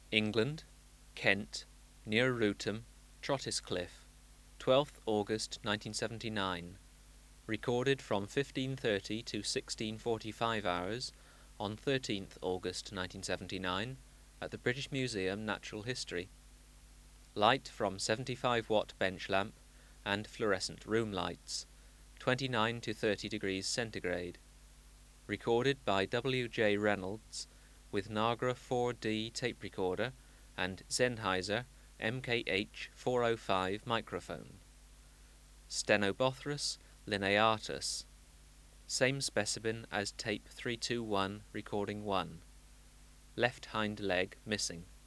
England, Kent, near Routham, Trottiscliffe, 12th August 1979. Recorded from 1530 to 1645 hours on 13th August 1979 at the British Museum Natural History. Light from 75-watt bench lamp and fluorescent room lights, 29 to 30 degrees centigrade. Recorded by W. J. Reynolds with Nagra 4D tape recorder and Sennheiser MKH 405 microphone. Stenobothus lineatus. Same specimen as tape 321 recording 1. Left hind leg missing.